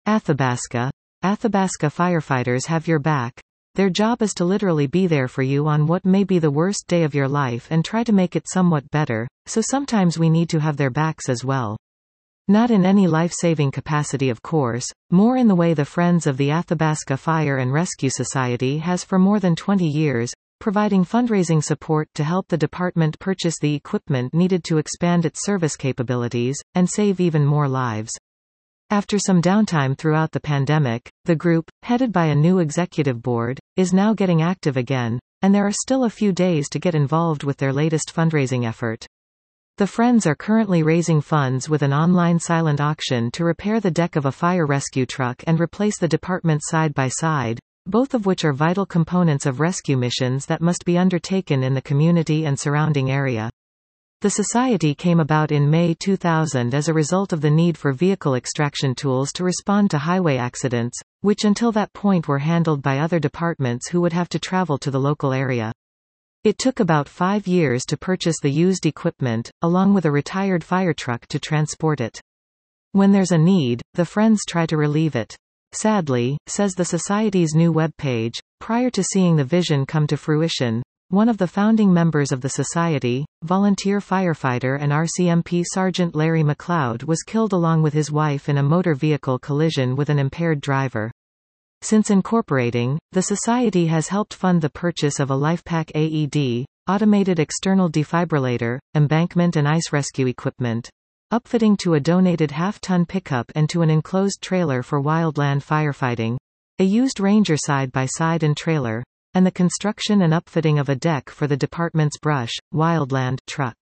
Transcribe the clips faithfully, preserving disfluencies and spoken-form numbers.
Athabasca. Athabasca firefighters have your back. Their job is to literally be there for you on what may be the worst day of your life and try to make it somewhat better, so sometimes we need to have their backs as well. Not in any life-saving capacity, of course, more in the way the Friends of the Athabasca Fire and Rescue Society has for more than twenty years, providing fundraising support to help the department purchase the equipment needed to expand its service capabilities, and save even more lives. After some downtime throughout the pandemic, the group, headed by a new executive board, is now getting active again, and there are still a few days to get involved with their latest fundraising effort. The Friends are currently raising funds with an online silent auction to repair the deck of a fire rescue truck and replace the department's side-by-side, both of which are vital components of rescue missions that must be undertaken in the community and surrounding area. The society came about in May two thousand as a result of the need for vehicle extraction tools to respond to highway accidents, which until that point were handled by other departments who would have to travel to the local area. It took about five years to purchase the used equipment, along with a retired fire truck to transport it. When there's a need, the Friends try to relieve it. Sadly, says the Society's new web page, prior to seeing the vision come to fruition, one of the founding members of the Society, volunteer firefighter and R C M P Sergeant Larry McLeod, was killed along with his wife in a motor vehicle collision with an impaired driver. Since incorporating, the Society has helped fund the purchase of a LifePak A E D, automated external defibrillator, embankment and ice rescue equipment, upfitting to a donated half-ton pickup and to an enclosed trailer for wildland firefighting, a used Ranger side-by-side and trailer, and the construction and upfitting of a deck for the department's brush, wildland, truck.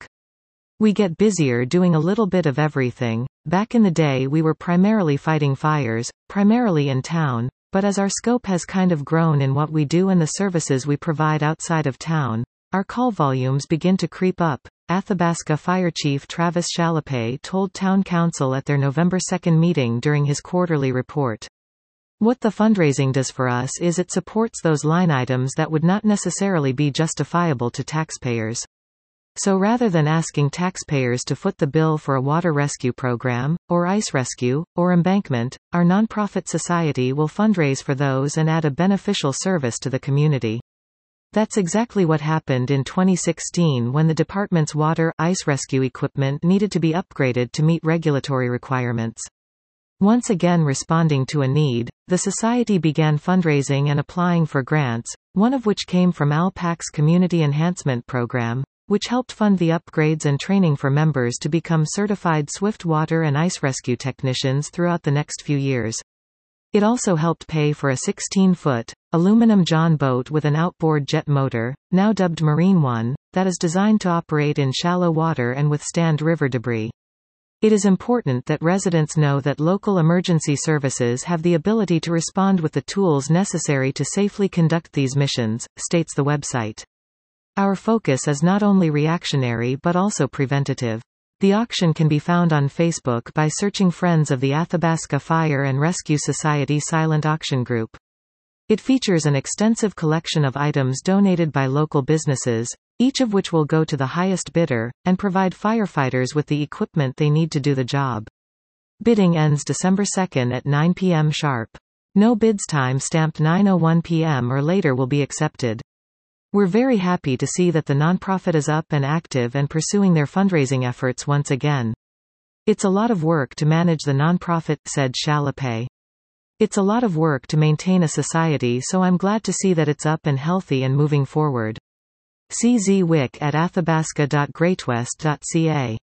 We get busier doing a little bit of everything. Back in the day we were primarily fighting fires, primarily in town, but as our scope has kind of grown in what we do and the services we provide outside of town, our call volumes begin to creep up, Athabasca Fire Chief Travis Chalapay told Town Council at their November second meeting during his quarterly report. What the fundraising does for us is it supports those line items that would not necessarily be justifiable to taxpayers. So rather than asking taxpayers to foot the bill for a water rescue program, or ice rescue, or embankment, our nonprofit society will fundraise for those and add a beneficial service to the community. That's exactly what happened in twenty sixteen when the department's water ice rescue equipment needed to be upgraded to meet regulatory requirements. Once again responding to a need, the Society began fundraising and applying for grants, one of which came from A L P A C's Community Enhancement Program, which helped fund the upgrades and training for members to become certified swift water and ice rescue technicians throughout the next few years. It also helped pay for a sixteen-foot, aluminum John boat with an outboard jet motor, now dubbed Marine One, that is designed to operate in shallow water and withstand river debris. It is important that residents know that local emergency services have the ability to respond with the tools necessary to safely conduct these missions, states the website. Our focus is not only reactionary but also preventative. The auction can be found on Facebook by searching Friends of the Athabasca Fire and Rescue Society Silent Auction Group. It features an extensive collection of items donated by local businesses, each of which will go to the highest bidder, and provide firefighters with the equipment they need to do the job. Bidding ends December second at nine p m sharp. No bids time stamped nine oh one p m or later will be accepted. We're very happy to see that the nonprofit is up and active and pursuing their fundraising efforts once again. It's a lot of work to manage the nonprofit, said Chalapay. It's a lot of work to maintain a society, so I'm glad to see that it's up and healthy and moving forward. C Z Wick at athabasca dot greatwest dot c a